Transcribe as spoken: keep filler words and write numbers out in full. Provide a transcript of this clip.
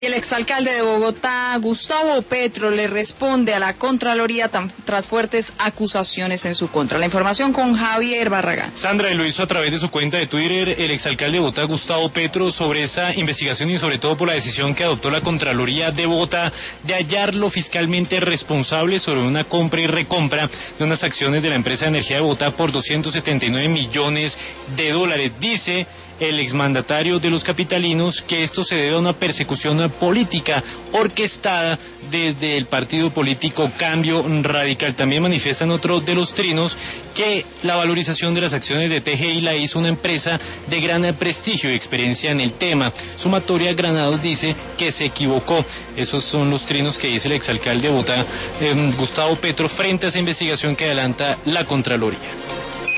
El exalcalde de Bogotá, Gustavo Petro, le responde a la Contraloría tras fuertes acusaciones en su contra. La información con Javier Barragán. Sandra, lo hizo a través de su cuenta de Twitter el exalcalde de Bogotá, Gustavo Petro, sobre esa investigación y sobre todo por la decisión que adoptó la Contraloría de Bogotá de hallarlo fiscalmente responsable sobre una compra y recompra de unas acciones de la empresa de energía de Bogotá por doscientos setenta y nueve millones de dólares. Dice el exmandatario de los capitalinos que esto se debe a una persecución política orquestada desde el partido político Cambio Radical. También manifiestan otro de los trinos que la valorización de las acciones de T G I la hizo una empresa de gran prestigio y experiencia en el tema. Sumatoria Granados dice que se equivocó. Esos son los trinos que dice el exalcalde de Bogotá, eh, Gustavo Petro, frente a esa investigación que adelanta la Contraloría.